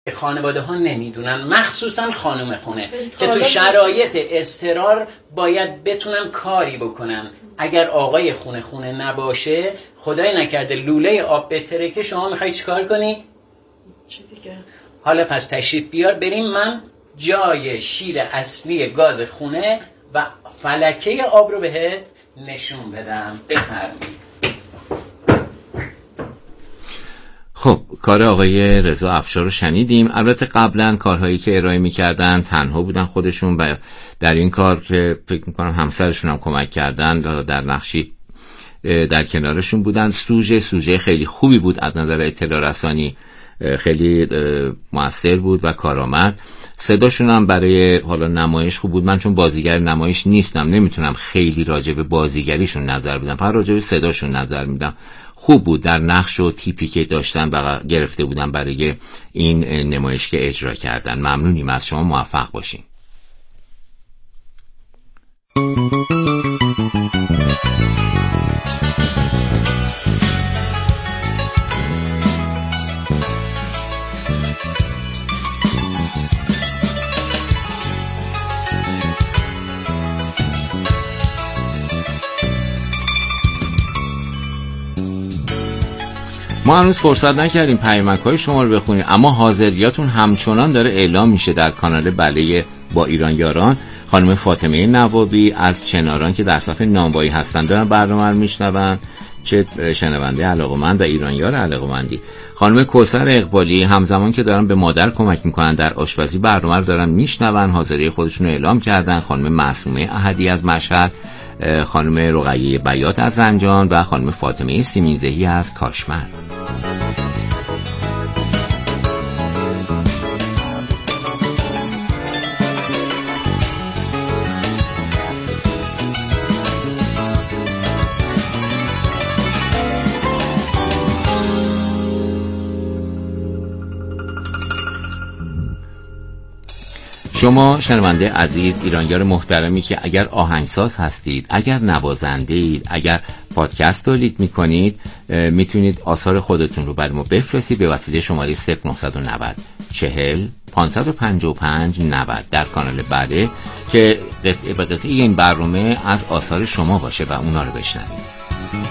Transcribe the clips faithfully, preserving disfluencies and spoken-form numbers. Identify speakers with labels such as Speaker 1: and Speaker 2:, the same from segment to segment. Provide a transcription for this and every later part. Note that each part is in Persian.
Speaker 1: خانواده ها نمیدونن، مخصوصا خانم خونه که تو شرایط اضطرار باید بتونن کاری بکنن. اگر آقای خونه خونه نباشه، خدای نکرده لوله آب بترکه، شما میخوای چیکار کنی؟
Speaker 2: چی دیگه؟
Speaker 1: حالا پس تشریف بیار بریم من جای شیر اصلی گاز خونه و فلکه آب رو بهت نشون بدم. بفرمایید.
Speaker 3: خب کار آقای رضا افشار رو شنیدیم. البته قبلا کارهایی که ارائه می‌کردن تنها بودن خودشون و در این کار که فکر می‌کنم همسرشون هم کمک کردن در نقشی در کنارشون بودن. سوژه سوژه خیلی خوبی بود از نظر اطلاع رسانی، خیلی موثر بود و کارآمد. صداشون هم برای حالا نمایش خوب بود. من چون بازیگر نمایش نیستم نمیتونم خیلی راجع به بازیگریشون نظر بدم، فقط راجع به صداشون نظر میدم. خوب بود در نقش و تیپی که داشتن و گرفته بودن برای این نمایش که اجرا کردن. ممنونیم از شما، موفق باشین. ما هنوز فرصت نکردیم پیامک‌های شما رو بخونیم، اما حاضریاتون همچنان داره اعلام میشه در کانال بله با ایران یاران. خانم فاطمه نوابی از چناران که در صفحه نانوایی هستن دارن برنامه رو میشنون، چه شنونده علاقه‌مند و ایران یار علاقه‌مندی. خانم کوثر اقبالی همزمان که دارن به مادر کمک میکنن در آشپزی برنامه رو دارن میشنون، حاضری خودشون رو اعلام کردن. خانم معصومه احدی از مشهد، خانم رقیه بیات از زنجان و خانم فاطمه سیمینزهی از کاشمر. شما شنونده عزیز ایرانیار محترمی که اگر آهنگساز هستید، اگر نوازنده اید، اگر پادکست تولید میکنید، میتونید آثار خودتون رو برای ما بفرستید به وسیله شماره صفر نه نه صفر چهل پانصد و پنجاه و پنج نود در کانال بله که قطعه به قطعه این برنامه از آثار شما باشه و اونا رو بشنوید.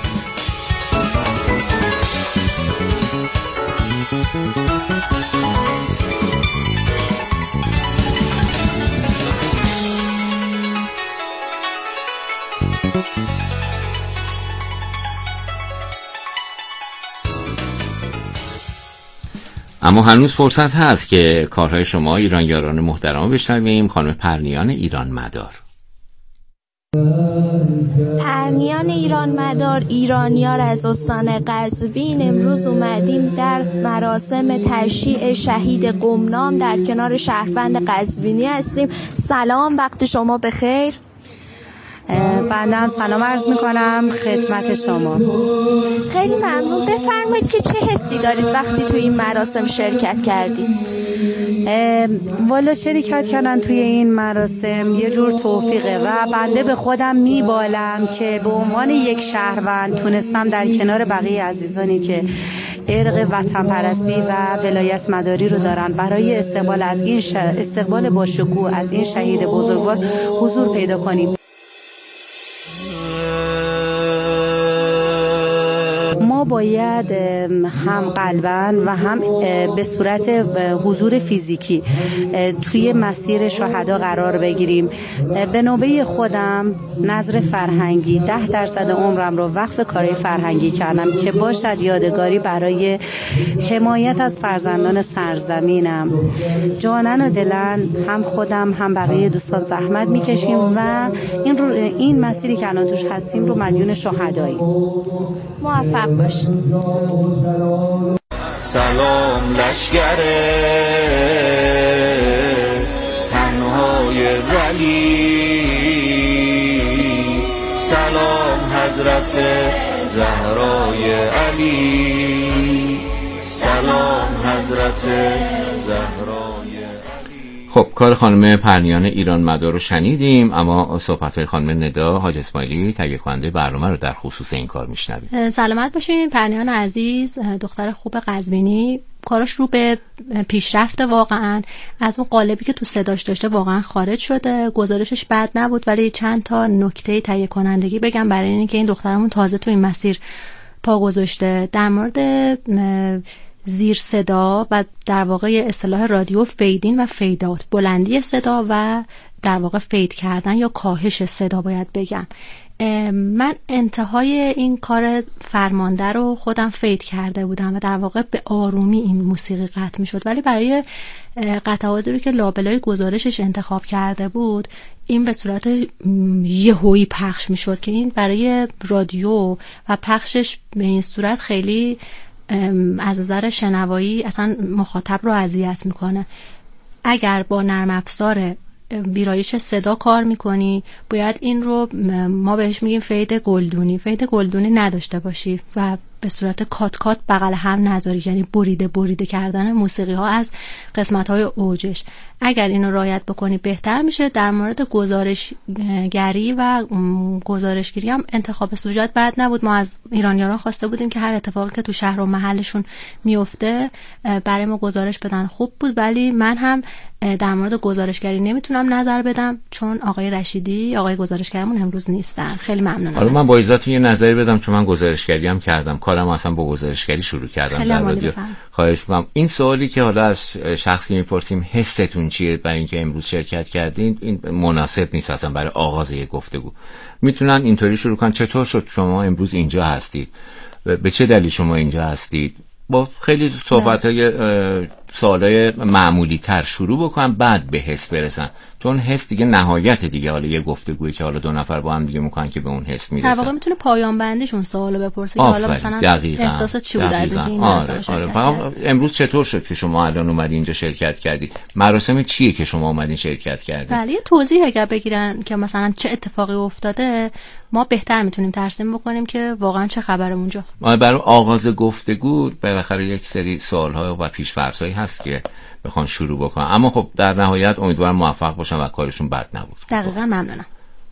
Speaker 3: اما هنوز فرصت هست که کارهای شما ایران یاران محترم بشنویم. خانم پرنیان ایران مدار.
Speaker 4: پرنیان ایران مدار، ایرانیار از استان قزوین. امروز اومدیم در مراسم تشییع شهید قمنام در کنار شهروند قزوینی هستیم. سلام، وقت شما بخیر.
Speaker 5: بنده هم سلام عرض میکنم خدمت شما.
Speaker 4: خیلی ممنون. بفرمایید که چه حسی دارید وقتی توی این مراسم شرکت کردید؟
Speaker 5: والا شرکت کردن توی این مراسم یه جور توفیقه و بنده به خودم میبالم که به عنوان یک شهروند تونستم در کنار بقیه عزیزانی که ارق وطن پرستی و ولایت مداری رو دارن برای استقبال از این ش... استقبال با شکوه از این شهید بزرگوار حضور پیدا کنیم. ما باید هم قلباً و هم به صورت حضور فیزیکی توی مسیر شهدا قرار بگیریم. به نوبه خودم نظر فرهنگی ده درصد عمرم رو وقف کارهای فرهنگی کردم که باشد یادگاری برای حمایت از فرزندان سرزمینم. جانن و دلن هم خودم هم بقیه دوستان زحمت میکشیم و این رو این مسیری که الان توش هستیم رو مدیون شهدایی.
Speaker 4: موفق باش.
Speaker 6: سلام لشگر تنهای ولی، سلام حضرت زهرای علی، سلام حضرت زهرای علی.
Speaker 3: خب کار خانم پرنیان ایران مدار رو شنیدیم، اما صحبت‌های خانم ندا حاج اسماعیلی تهیه کننده برنامه رو در خصوص این کار میشنویم.
Speaker 4: سلامت باشین. پرنیان عزیز دختر خوب قزوینی، کارش رو به پیشرفت، واقعا از اون قالبی که تو صداش داشته واقعا خارج شده. گزارشش بد نبود، ولی چند تا نکته تهیه کنندگی بگم برای اینکه این دخترمون تازه تو این مسیر پا گذاشته. در مورد زیر صدا و در واقع اصطلاح رادیو فیدین و فیدات، بلندی صدا و در واقع فید کردن یا کاهش صدا باید بگم. من انتهای این کار فرمانده رو خودم فید کرده بودم و در واقع به آرومی این موسیقی قطع می شد، ولی برای قطعاتی رو که لابلای گزارشش انتخاب کرده بود این به صورت یهویی پخش می شد که این برای رادیو و پخشش به این صورت خیلی از نظر شنوایی اصلا مخاطب رو اذیت میکنه. اگر با نرم افزار ویرایش صدا کار میکنی باید این رو ما بهش میگیم فید گلدونی فید گلدونی نداشته باشی و به صورت کات کات بغل هم نذاری، یعنی بریده بریده کردن موسیقی ها از قسمت های اوجش. اگر اینو رعایت بکنی بهتر میشه. در مورد گزارشگری و گزارشگیری هم انتخاب سوژه بد نبود. ما از ایرانیان خواسته بودیم که هر اتفاقی که تو شهر و محلشون میفته برای ما گزارش بدن. خوب بود، ولی من هم در مورد گزارشگری نمیتونم نظر بدم چون آقای رشیدی آقای گزارشگرمون امروز نیستن. خیلی ممنونم.
Speaker 3: حالا من با اجازهتون یه نظری بدم چون من گزارشگری هم کردم، کارم اصلا با گزارشگری شروع کردم در رادیو. خواهش می‌کنم این سوالی که حالا از شخصی میپرسیم حستون چیه برای اینکه امروز شرکت کردین، این مناسب نیست اصلا برای آغاز یک گفتگو. میتونن اینطوری شروع کنن چطور شد شما امروز اینجا هستید، به چه دلیل شما اینجا هستید، با خیلی صحبت‌های سوالای معمولی تر شروع بکنن، بعد به حس برسن، چون حس دیگه نهایت دیگه حالا یه گفتگویی که حالا دو نفر با هم دیگه میکنن که به اون حس میرسن.
Speaker 4: در واقع میتونه پایان بندیشون سوالو بپرسه که حالا مثلا احساسات چی بود از اینکه این مراسم شرکت
Speaker 3: آره. امروز چطور شد که شما الان اومدین اینجا شرکت کردی؟ مراسم چیه که شما اومدین شرکت کردید؟
Speaker 4: بله، یه توضیح اگر بگیرن که مثلا چه اتفاقی افتاده ما بهتر میتونیم ترسیم بکنیم که واقعا چه خبره اونجا.
Speaker 3: برای آغاز گفتگو بالاخره یک سری سوال‌ها و پیش‌فرض‌هایی هست که بخوان شروع بکنن، اما خب در نهایت امیدوارم موفق باشن و کارشون بد نبود.
Speaker 4: دقیقاً. ممنونم.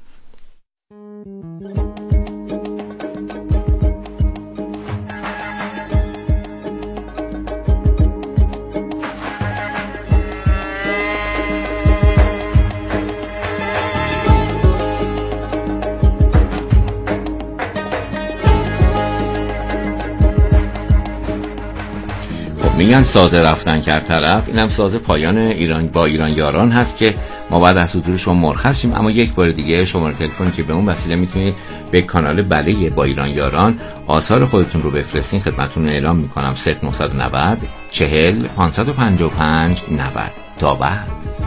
Speaker 3: میگن ساز رفتن کرد طرف، اینم ساز پایان ایران با ایران یاران هست که ما بعد از حضور شما مرخص شیم. اما یک بار دیگه شماره تلفنی که به اون وسیله میتونید به کانال بله با ایران یاران آثار خودتون رو بفرستین خدمتتون اعلام میکنم. صفر نه نه صفر چهل پانصد و پنجاه و پنج نود. تا بعد.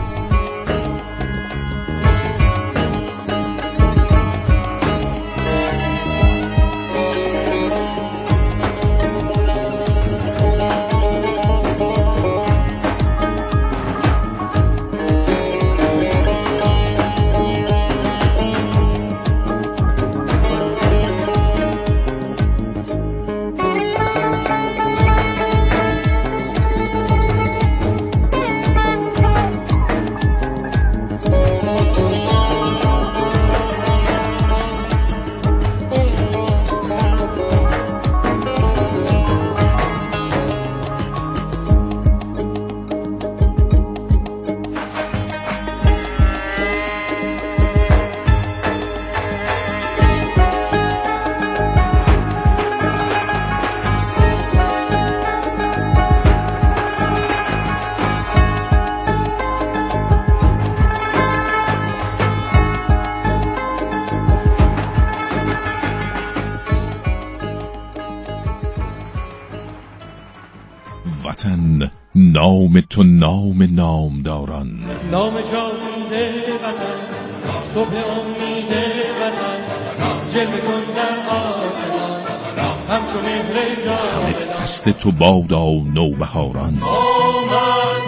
Speaker 2: وطن نام تو نام نامداران،
Speaker 7: نام جاوید وطن، صبح امید وطن، جلوه کن در آسمان همچو مهر جان.
Speaker 2: همه فصل تو بادا نوبهاران،
Speaker 7: آمد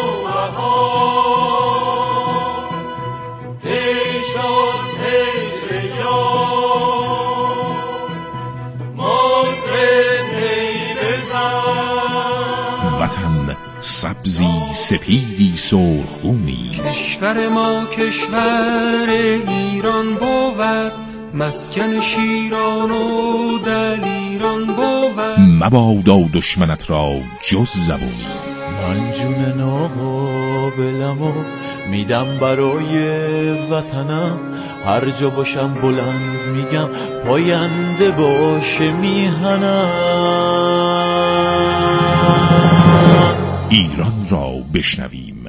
Speaker 7: نوبهار تی شد هجر یار، مطرب نی بزن.
Speaker 2: وطن سبزی سپیدی سرخونی.
Speaker 7: کشور ما کشور ایران بود، مسکن شیران و دلیران بود.
Speaker 2: مبادا دشمنت را جز زبونی.
Speaker 6: من جون ناقابلمو میدم برای وطنم، هر جا باشم بلند میگم پاینده باشه میهنم.
Speaker 2: ایران را بشنویم.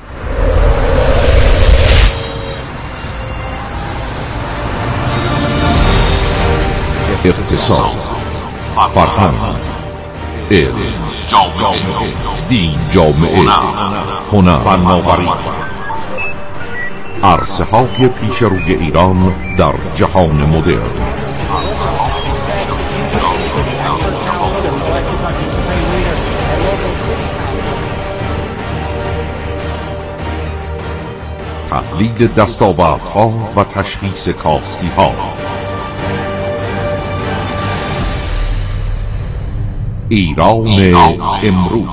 Speaker 8: اقتصاد، فرهنگ، علم، دین، جامعه، هنر، فناوری، عرصه های پیش روی ایران در جهان مدرن. تحلیل دستاوردها و تشخیص کاستی ها. ایران امروز.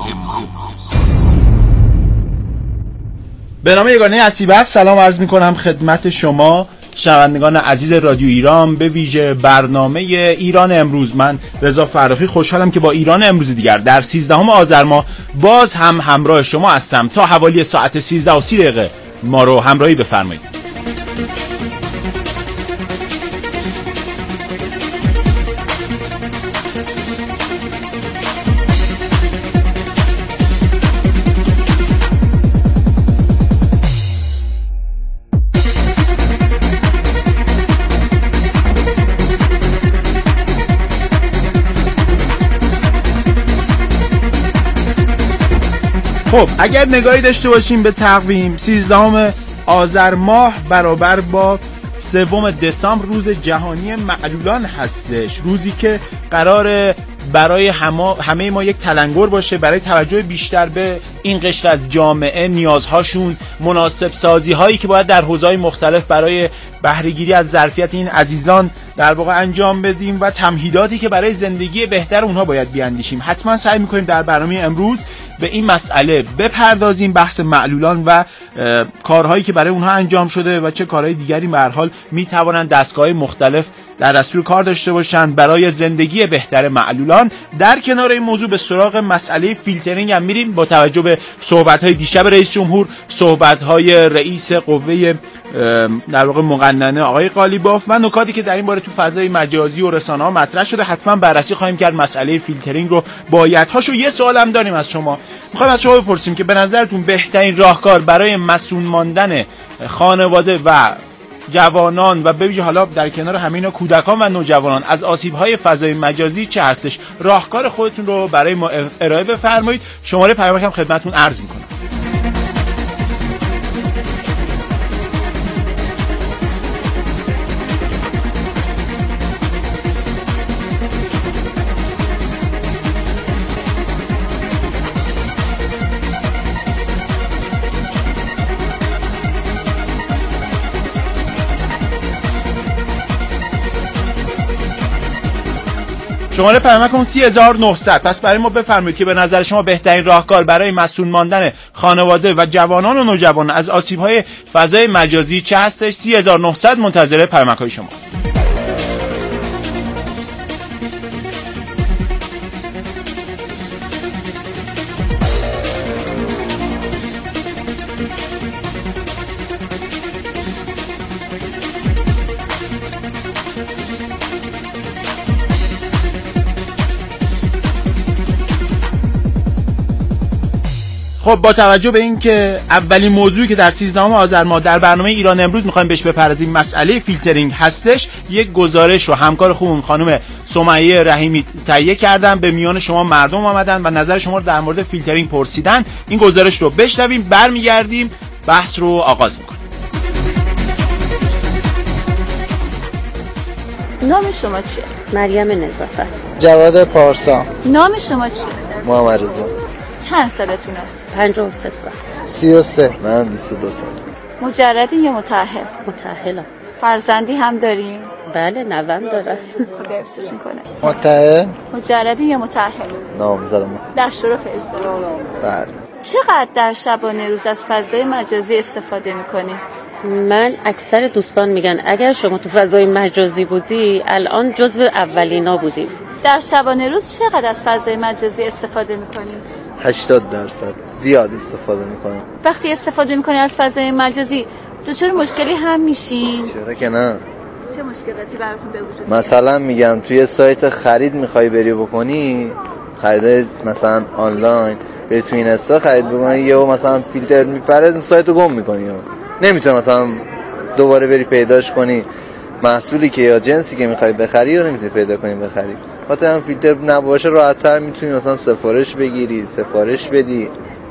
Speaker 9: به نام یگانه اسیبخش سلام عرض می کنم خدمت شما شنوندگان عزیز رادیو ایران، به ویژه برنامه ایران امروز. من رضا فرخی خوشحالم که با ایران امروز دیگر در سیزدهم آذر ماه باز هم همراه شما هستم تا حوالی ساعت سیزده و سی دقیقه ما رو همراهی بفرمایید. خب اگر نگاهی داشته باشیم به تقویم، سیزدهم آذر ماه برابر با سوم دسامبر روز جهانی معلولان هستش، روزی که قراره برای همه همه ما یک تلنگر باشه برای توجه بیشتر به این قشر از جامعه، نیازهاشون، مناسب سازی هایی که باید در حوزه‌های مختلف برای بهره گیری از ظرفیت این عزیزان در واقع انجام بدیم و تمهیداتی که برای زندگی بهتر اونها باید بیاندیشیم. حتما سعی می‌کنیم در برنامه امروز به این مسئله بپردازیم، بحث معلولان و کارهایی که برای اونها انجام شده و چه کارهای دیگری به هر حال میتوانند دستگاه‌های مختلف در دستور کار داشته باشند برای زندگی بهتر معلولان. در کنار این موضوع به سراغ مسئله فیلترینگ هم میریم با توجه به صحبت‌های دیشب رئیس جمهور، صحبت‌های رئیس قوه در واقع مقننه آقای قالیباف و نکاتی که در این باره تو فضای مجازی و رسانه‌ها مطرح شده. حتما بررسی خواهیم کرد مسئله فیلترینگ رو، بایدهاشو. یه سوال هم داریم از شما، می‌خوایم از شما بپرسیم که به نظرتون بهترین راهکار برای مسئول ماندن خانواده و جوانان و به ویژه حالا در کنار همینا کودکان و نوجوانان از آسیب‌های فضای مجازی چه هستش؟ راهکار خودتون رو برای ما ارائه بفرمایید. شماره پیامک هم خدمتتون عرض می‌کنم. شماره پیامکتون سی هزار و نهصد. پس برای ما بفرمایید که به نظر شما بهترین راهکار برای مسئول ماندن خانواده و جوانان و نوجوانان از آسیب‌های فضای مجازی چه هستش؟ سی هزار و نهصد منتظر پیامک‌های شماست. خب با توجه به این که اولین موضوعی که در سیزدهم آذر ماه در برنامه ایران امروز میخوایم بهش بپردازیم مسئله فیلترینگ هستش، یک گزارش رو همکار خوبم خانم سمیه رحیمی تهیه کردن، به میان شما مردم آمدن و نظر شما رو در مورد فیلترینگ پرسیدن. این گزارش رو بشنویم، برمیگردیم بحث رو آغاز میکنیم.
Speaker 10: نام شما چیه؟
Speaker 11: مریم نظافت.
Speaker 12: جواد پارسا.
Speaker 10: نام شما چیه؟
Speaker 12: محمد رضا.
Speaker 10: چند سالتونه؟
Speaker 11: پنجاه و سه سال.
Speaker 12: سی و سه. من بیست و دو سال.
Speaker 10: مجردی یا متأهل؟
Speaker 11: متأهلم.
Speaker 10: فرزندی هم دارین؟
Speaker 11: بله نوام دارم.
Speaker 10: خدا حفظشون کنه.
Speaker 12: متأهل؟
Speaker 10: مجردی یا متأهل؟
Speaker 12: نام زدم.
Speaker 10: در شروع ازدواج.
Speaker 12: بله.
Speaker 10: چقدر در شبانه روز از فضای مجازی استفاده میکنی؟
Speaker 11: من اکثر دوستان میگن اگر شما تو فضای مجازی بودی الان جزو اولینا بودی.
Speaker 10: در شبانه روز چقدر از فضای مجازی استفاده میکنی؟
Speaker 12: هشتاد درصد زیاد استفاده میکنم.
Speaker 10: وقتی استفاده میکنی از فضای مجازی دچار مشکلی هم میشین؟
Speaker 12: چرا که نه.
Speaker 10: چه مشکلاتی براتون به وجود میاد؟
Speaker 12: مثلا میگم توی سایت خرید میخوای بری بکنی، خرید مثلا آنلاین، بری تو اینستا خرید بکنی، یهو مثلا فیلتر میپره سایتو گم میکنی، نمیتونی مثلا دوباره بری پیداش کنی. محصولی که یا جنسی که میخوای بخری رو نمیتونی پیدا کنی بخری. خاطر هم فیلتر نباشه راحت‌تر میتونی مثلا سفارش بگیری، سفارش بدی.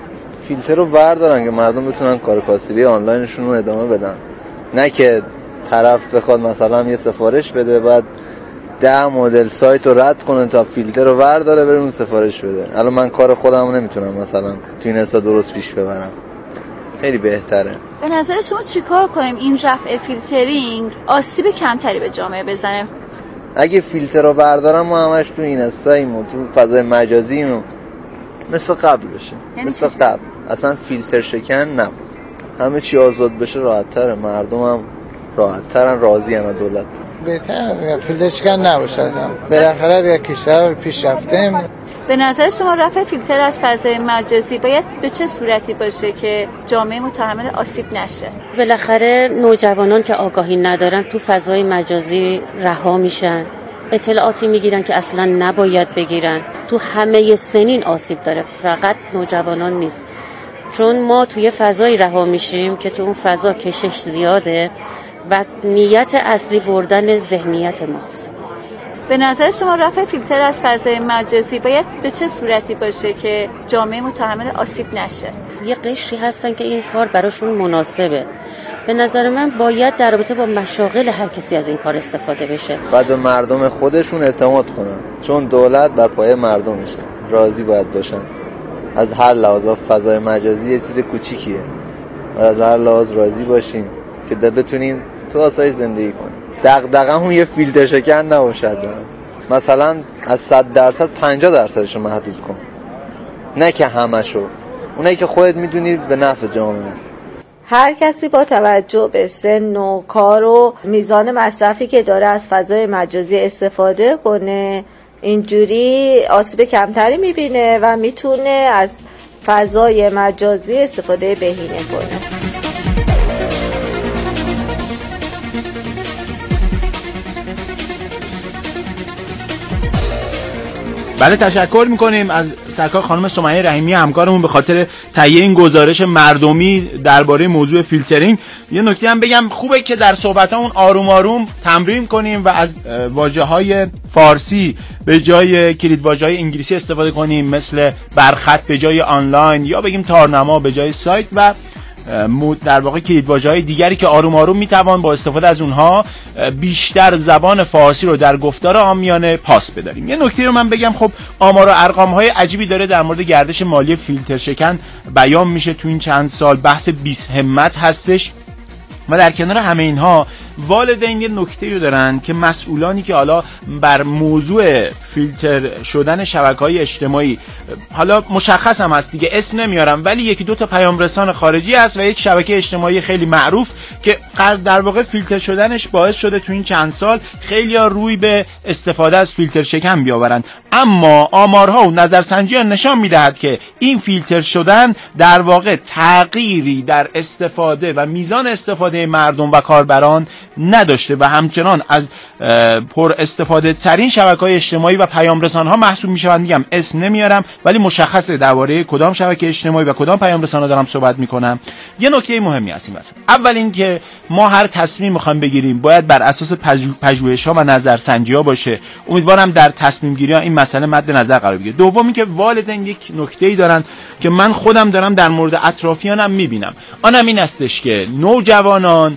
Speaker 12: فیلتر رو بردارن که مردم بتونن کار کاسبی آنلاینشون رو ادامه بدن، نه که طرف بخواد مثلا یه سفارش بده بعد ده مدل سایت رو رد کنه تا فیلتر رو برداره بره اون سفارش بده. الان من کار خودم رو نمیتونم مثلا تو این حسا درست پیش ببرم. خیلی بهتره.
Speaker 10: به نظر شما چیکار کنیم این رفع فیلترینگ آسیب کمتری به جامعه بزنه؟
Speaker 12: اگه فیلتر رو بردارم ما همش تو این حساییم و تو فضای مجازییم مثل قبل بشه. یعنی مثل قبل اصلا فیلتر شکن نبود، همه چی آزاد بشه راحت‌تره، مردم هم راحت‌ترن، راضی ان دولت.
Speaker 13: بهتره فیلتر شکن نباشه. بالاخره دیگه کشور پیشرفته.
Speaker 10: به نظر شما رفع فیلتر از فضای مجازی باید به چه صورتی باشه که جامعه متحمل آسیب نشه؟
Speaker 11: بالاخره نوجوانان که آگاهی ندارن تو فضای مجازی رها میشن، اطلاعاتی میگیرن که اصلا نباید بگیرن. تو همه سنین آسیب داره، فقط نوجوانان نیست. چون ما توی فضای رها میشیم که تو اون فضا کشش زیاده و نیت اصلی بردن ذهنیت ماست.
Speaker 10: به نظر شما رفع فیلتر از فضای مجازی باید به چه صورتی باشه که جامعه متحمل آسیب نشه؟
Speaker 11: یه قشری هستن که این کار براشون مناسبه. به نظر من باید در رابطه با مشاغل هر کسی از این کار استفاده بشه.
Speaker 12: بعد به مردم خودشون اعتماد کنن، چون دولت بر پایه مردم میشه. راضی باید باشن از هر لحاظ. فضای مجازی یه چیز کوچیکیه، از هر لحاظ راضی باشین که بتونین تو آسایش زندگی کنین. دغدغه‌مون یه فیلتر شکن نباشد. مثلا از صد درصد پنجاه درصدش رو محدود کن، نه که همشو. اونایی که خودت میدونی به نفع جامعه است.
Speaker 4: هر کسی با توجه به سن و کار و میزان مصرفی که داره از فضای مجازی استفاده کنه، اینجوری آسیب کمتری میبینه و میتونه از فضای مجازی استفاده بهینه کنه.
Speaker 9: بله، تشکر میکنیم از سرکار خانم سمیه رحیمی همکارمون به خاطر تهیه این گزارش مردمی درباره موضوع فیلترینگ. یه نکته هم بگم، خوبه که در صحبتامون آروم آروم تمرین کنیم و از واژه‌های فارسی به جای کلیدواژه‌های انگلیسی استفاده کنیم، مثل برخط به جای آنلاین، یا بگیم تارنما به جای سایت، و در واقع کلیدواژه‌های دیگری که آروم آروم میتوان با استفاده از اونها بیشتر زبان فارسی رو در گفتار عامیانه پاس بداریم. یه نکته رو من بگم، خب آمار و ارقام‌های عجیبی داره در مورد گردش مالی فیلتر شکن بیان میشه تو این چند سال. بحث بیست همت هستش و در کنار همه اینها والدین یه نکته رو دارن که مسئولانی که حالا بر موضوع فیلتر شدن شبکه‌های اجتماعی، حالا مشخص هم هست دیگه، اسم نمیارم، ولی یکی دو تا پیام رسان خارجی هست و یک شبکه اجتماعی خیلی معروف که در واقع فیلتر شدنش باعث شده تو این چند سال خیلی‌ها روی به استفاده از فیلتر شکن بیاورن. اما آمارها و نظرسنجی‌ها نشان می‌دهد که این فیلتر شدن در واقع تغییری در استفاده و میزان استفاده مردم و کاربران نداشته و همچنان از پر استفاده ترین شبکه‌های اجتماعی و پیام رسان‌ها محسوب می‌شوند. میگم اسم نمیارم، ولی مشخصه درباره کدام شبکه اجتماعی و کدام پیام رسان‌ها دارم صحبت می‌کنم. یه نکته مهمی هست این وسط. اول اینکه ما هر تصمیم می‌خوایم بگیریم باید بر اساس پژوهش‌ها و نظرسنجی‌ها باشه. امیدوارم در تصمیم گیری‌ها این مسئله مد نظر قرار بگیره. دوم اینکه والدین یک نکته‌ای دارن که من خودم دارم در مورد اطرافیانم می‌بینم. آنم این استش که نوجوانان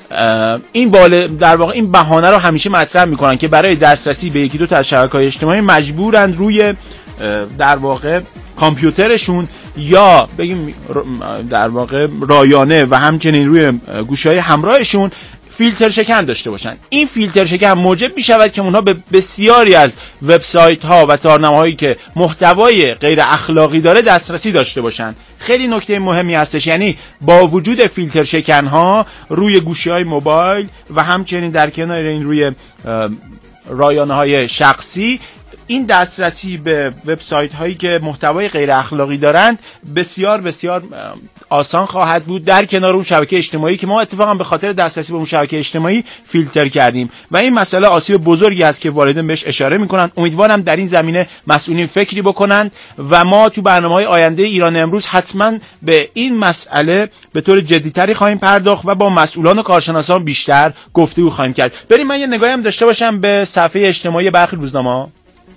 Speaker 9: این بالا در واقع این بهانه رو همیشه مطرح میکنن که برای دسترسی به یکی دو تا از شبکه‌های اجتماعی مجبورند روی در واقع کامپیوترشون یا بگیم در واقع رایانه و همچنین روی گوشی‌های همراهشون فیلتر شکن داشته باشن. این فیلتر شکن موجب میشود که اونها به بسیاری از وبسایت ها و تارنمه‌هایی که محتوای غیر اخلاقی داره دسترسی داشته باشن. خیلی نکته مهمی هستش. یعنی با وجود فیلتر شکن‌ها روی گوشی‌های موبایل و همچنین در کنار این روی رایانه‌های شخصی، این دسترسی به وبسایت هایی که محتوای غیر اخلاقی دارند بسیار بسیار آسان خواهد بود، در کنار اون شبکه اجتماعی که ما اتفاقا به خاطر دسترسی به اون شبکه اجتماعی فیلتر کردیم و این مسئله آسیب بزرگی است که والدین بهش اشاره میکنند. امیدوارم در این زمینه مسئولین فکری بکنند و ما تو برنامه‌های آینده ایران امروز حتما به این مسئله به طور جدی‌تری خواهیم پرداخت و با مسئولان و کارشناسان بیشتر گفتگو خواهیم کرد. بریم من یه نگاهی هم داشته باشم به صفحه اجتماعی برخی روزنامه‌ها.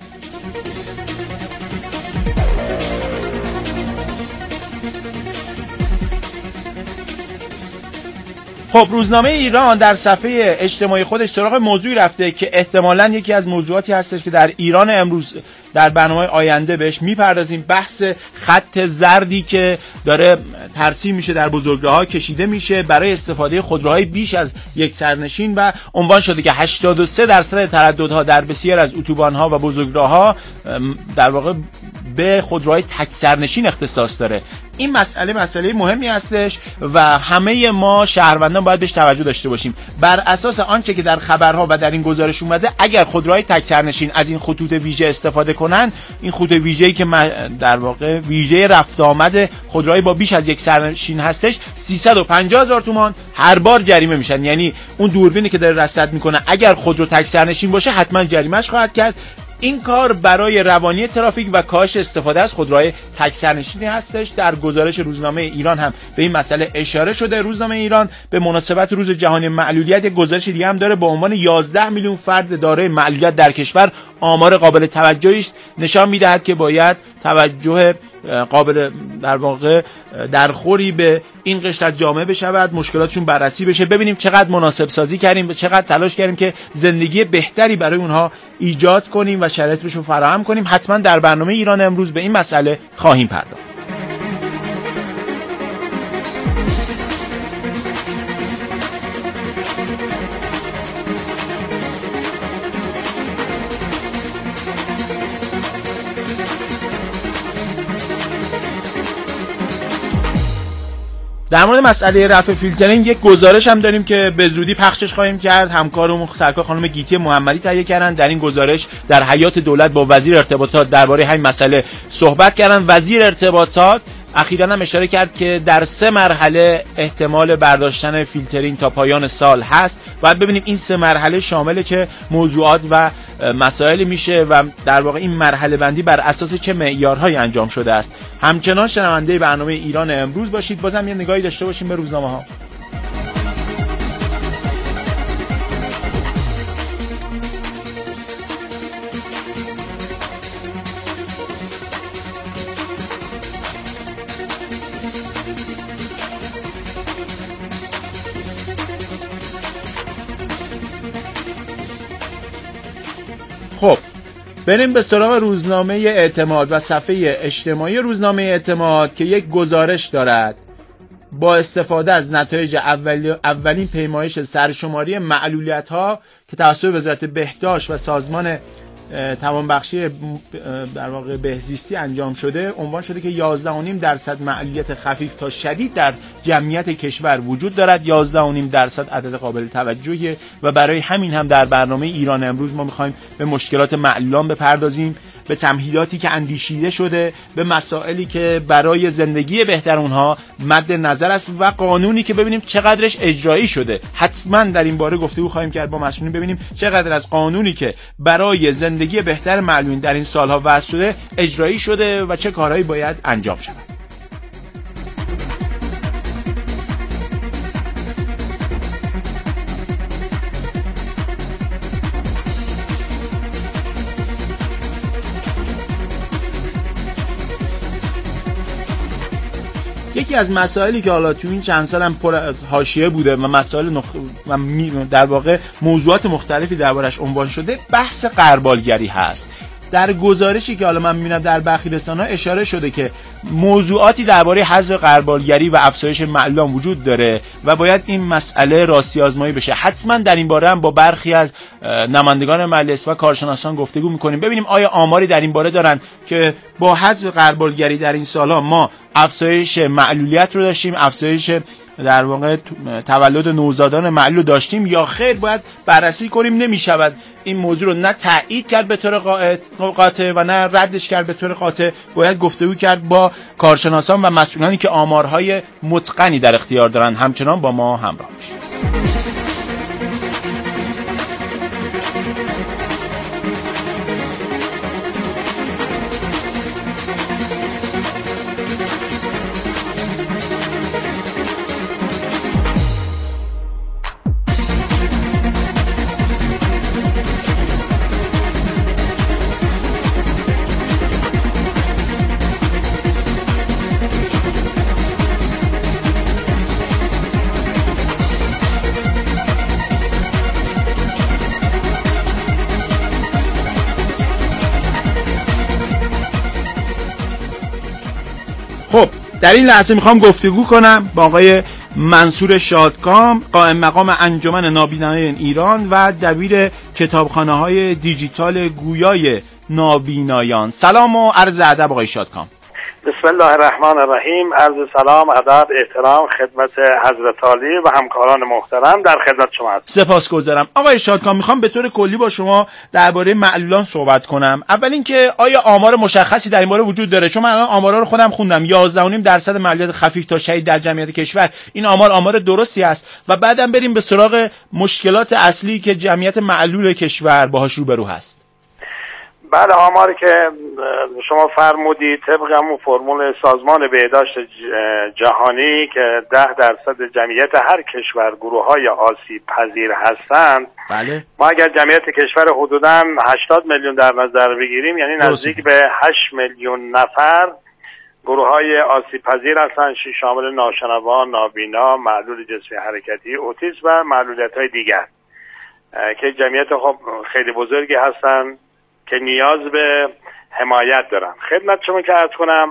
Speaker 9: خب روزنامه ایران در صفحه اجتماعی خودش سراغ موضوعی رفته که احتمالاً یکی از موضوعاتی هستش که در ایران امروز در برنامه آینده بهش میپردازیم. بحث خط زردی که داره ترسیم میشه در بزرگراه‌ها کشیده میشه برای استفاده خودروهای بیش از یک سرنشین و عنوان شده که هشتاد و سه درصد ترددها در بسیار از اتوبان‌ها و بزرگراه‌ها در واقع به خودروهای تک سرنشین اختصاص داره. این مسئله مسئله مهمی هستش و همه ما شهروندان باید بهش توجه داشته باشیم. بر اساس آنچه که در خبرها و در این گزارش اومده، اگر خودروهای تک سرنشین از این خطوط ویژه استفاده کنن، این خطوط ویژه‌ای که در واقع ویژه رفت آمد خودروهای با بیش از یک سرنشین هستش، سیصد و پنجاه هزار تومان هر بار جریمه میشن. یعنی اون دوربینی که داره رصد میکنه اگر خودرو تک سرنشین باشه حتما جریمه‌اش خواهد کرد. این کار برای روانی ترافیک و کاهش استفاده از خودروهای تک سرنشینی هستش. در گزارش روزنامه ایران هم به این مسئله اشاره شده. روزنامه ایران به مناسبت روز جهانی معلولیت یک گزارش دیگه هم داره با عنوان یازده میلیون فرد دارای معلولیت در کشور. آمار قابل توجهی است، نشان میدهد که باید توجه قابل در واقع درخوری به این قشر از جامعه بشود، مشکلاتشون بررسی بشه، ببینیم چقدر مناسب سازی کردیم و چقدر تلاش کردیم که زندگی بهتری برای اونها ایجاد کنیم و شرایطش رو فراهم کنیم. حتما در برنامه ایران امروز به این مسئله خواهیم پرداخت. در مورد مسئله رفع فیلترینگ یک گزارش هم داریم که به زودی پخشش خواهیم کرد. همکارمون سرکار خانم گیتی محمدی تهیه کردن. در این گزارش در حیات دولت با وزیر ارتباطات درباره همین مسئله صحبت کردن. وزیر ارتباطات اخیراً هم اشاره کرد که در سه مرحله احتمال برداشتن فیلترینگ تا پایان سال هست. باید ببینیم این سه مرحله شامل چه موضوعات و مسائل میشه و در واقع این مرحله بندی بر اساس چه معیارهایی انجام شده است. همچنان شنونده برنامه ایران امروز باشید. بازم یه نگاهی داشته باشیم به روزنامه‌ها. خب بریم به سراغ روزنامه اعتماد و صفحه اجتماعی روزنامه اعتماد که یک گزارش دارد با استفاده از نتایج اولی اولین پیمایش سرشماری معلولیت‌ها که توسط وزارت بهداشت و سازمان توانبخشی در واقع بهزیستی انجام شده، عنوان شده که یازده و نیم درصد معلولیت خفیف تا شدید در جمعیت کشور وجود دارد. یازده و نیم درصد عدد قابل توجهیه و برای همین هم در برنامه ایران امروز ما می‌خوایم به مشکلات معلولان بپردازیم، به تمهیداتی که اندیشیده شده، به مسائلی که برای زندگی بهتر اونها مد نظر است و قانونی که ببینیم چقدرش اجرایی شده. حتما در این باره گفتگو خواهیم کرد با مسئولین، ببینیم چقدر از قانونی که برای زندگی بهتر معلولین در این سالها وضع شده اجرایی شده و چه کارهایی باید انجام شود. یکی از مسائلی که حالا تو این چند سال هم پر حاشیه بوده و مسائل نخ... و در واقع موضوعات مختلفی دربارش عنوان شده، بحث غربالگری هست. در گزارشی که حالا من می‌بینم در برخی رسانه‌ها اشاره شده که موضوعاتی درباره حذف غربالگری و افزایش معلولان وجود داره و باید این مسئله راستی آزمایی بشه. حتما در این باره هم با برخی از نمایندگان مجلس و کارشناسان گفتگو می‌کنیم، ببینیم آیا آماری در این باره دارن که با حذف غربالگری در این سال‌ها ما افزایش معلولیت رو داشتیم، افزایش در واقع تولد نوزادان معلول داشتیم یا خیر. باید بررسی کنیم. نمیشود این موضوع رو نه تایید کرد به طور قاطع و نه ردش کرد به طور قاطع. باید گفتگو کرد با کارشناسان و مسئولانی که آمارهای متقنی در اختیار دارن. همچنان با ما همراه باشید. خب در این لحظه میخوام گفتگو کنم با آقای منصور شادکام، قائم مقام انجمن نابینایان ایران و دبیر کتابخانه‌های دیجیتال گویای نابینایان. سلام و عرض ادب آقای شادکام.
Speaker 14: بسم الله الرحمن الرحیم. عرض سلام، ادب، احترام خدمت حضرت عالی و همکاران محترم در خدمت شما هستم.
Speaker 9: سپاسگزارم. آقای شادکام، میخوام به طور کلی با شما درباره معلولان صحبت کنم. اول اینکه آیا آمار مشخصی در این باره وجود داره؟ چون من الان آمارا رو خودم خوندم، یازده و نیم درصد معلولیت خفیف تا شدید در جمعیت کشور. این آمار آمار درستی است و بعدم بریم به سراغ مشکلات اصلی که جمعیت معلول کشور باهاش روبرو هست.
Speaker 14: بله، آماری که شما فرمودید طبق همون فرمول سازمان بهداشت جهانی که ده درصد جمعیت هر کشور گروه‌های آسیب پذیر هستند.
Speaker 9: بله.
Speaker 14: ما اگر جمعیت کشور حدوداً هشتاد میلیون در نظر بگیریم، یعنی نزدیک به هشت میلیون نفر گروه‌های آسیب پذیر هستند، شامل ناشنوا، نابینا، معلول جسمی حرکتی، اوتیسم و معلولیت‌های دیگر که جمعیت خب خیلی بزرگی هستند که نیاز به حمایت دارم. خدمت شما که عرض کنم،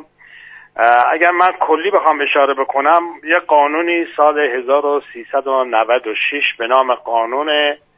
Speaker 14: اگر من کلی بخوام اشاره بکنم، یک قانونی سال هزار و سیصد و نود و شش به نام قانون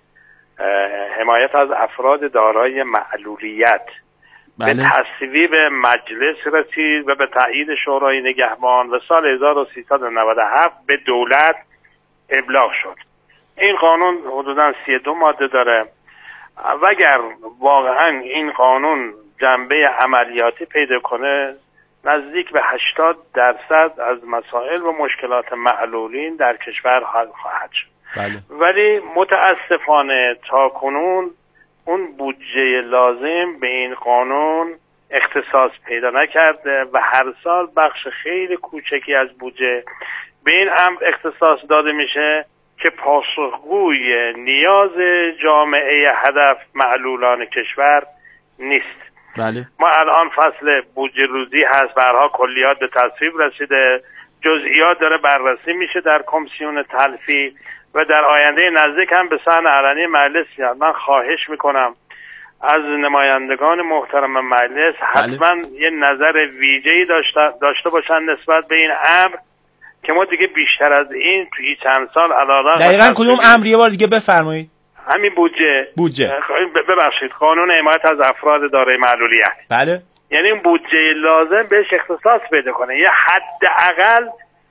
Speaker 14: حمایت از افراد دارای معلولیت بله. به تصویب مجلس رسید و به تایید شورای نگهبان و سال هزار و سیصد و نود و هفت به دولت ابلاغ شد. این قانون حدوداً سی و دو ماده داره و اگر واقعا این قانون جنبه عملیاتی پیدا کنه، نزدیک به هشتاد درصد از مسائل و مشکلات معلولین در کشور حل خواهد شد.
Speaker 9: بله.
Speaker 14: ولی متاسفانه تا کنون اون بودجه لازم به این قانون اختصاص پیدا نکرده و هر سال بخش خیلی کوچکی از بودجه به این امر اختصاص داده میشه که پاسخگوی نیاز جامعه هدف معلولان کشور نیست.
Speaker 9: بله.
Speaker 14: ما الان فصل بودجه روزی هست، برها کلیات به تصویب رسیده، جزئیات داره بررسی میشه در کمیسیون تلفی و در آینده نزدیک هم به صحن علنی مجلس میاد. من خواهش میکنم از نمایندگان محترم مجلس حتما بله. یه نظر ویژه‌ای داشته داشته باشن نسبت به این امر که ما دیگه بیشتر از این توی چند سال علاوه
Speaker 9: دقیقاً کدوم امر یه بار دیگه بفرمایید.
Speaker 14: همین بودجه
Speaker 9: بودجه
Speaker 14: ببخشید قانون حمایت از افراد دارای معلولیت.
Speaker 9: بله.
Speaker 14: یعنی این بودجه لازم بهش اختصاص پیدا کنه، یه حداقل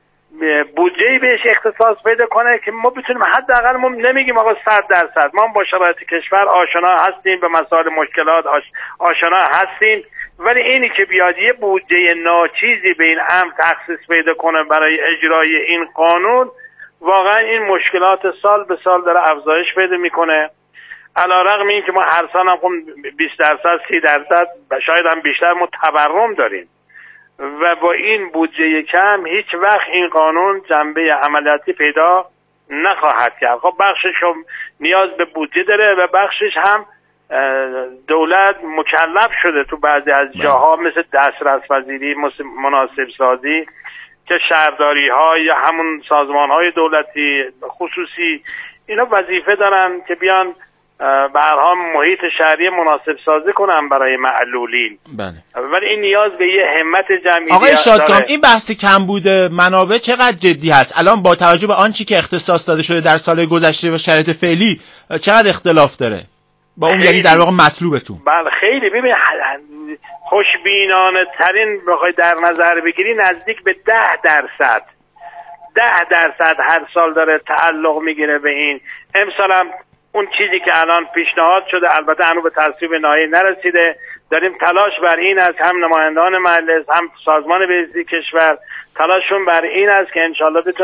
Speaker 14: بودجه‌ای بهش اختصاص پیدا کنه که ما بتونیم حداقل، ما نمیگیم آقا صد درصد، ما با شرایط کشور آشنا هستیم، به مسائل مشکلات آشنا هستیم، ولی اینی که بیاد یه بودجه ناچیزی به این امر تخصیص پیدا کنه برای اجرای این قانون، واقعا این مشکلات سال به سال داره افزایش پیدا میکنه. علیرغم این که ما هر سال هم بیست درصد سی درصد و شاید هم بیشتر ما تورم داریم و با این بودجه کم هیچ وقت این قانون جنبه عملیاتی پیدا نخواهد کرد. خب بخشش نیاز به بودجه داره و بخشش هم دولت مکلف شده تو بعضی از جاها مثل دسترس پذیری، مناسب سازی که شهرداری ها یا همون سازمان های دولتی خصوصی اینا وظیفه دارن که بیان به هر حال محیط شهری مناسب سازی کنن برای معلولین.
Speaker 9: بله.
Speaker 14: ولی این نیاز به یه همت جمعی
Speaker 9: آقای شادکام، این بحث کمبود منابع چقدر جدی هست؟ الان با توجه به آنچه که اختصاص داده شده در سال گذشته و شرایط فعلی چقدر اختلاف داره با اون، یعنی در واقع مطلوبتون؟
Speaker 14: بله خیلی. ببین خوشبینانه ترین بخوای در نظر بگیری نزدیک به ده درصد ده درصد هر سال داره تعلق میگیره به این. امسال هم اون چیزی که الان پیشنهاد شده، البته هنوز به تصویب نهایی نرسیده، داریم تلاش بر این است، هم نمایندگان مجلس هم سازمان بهزیستی کشور تلاششون بر این است که انشالله بتونن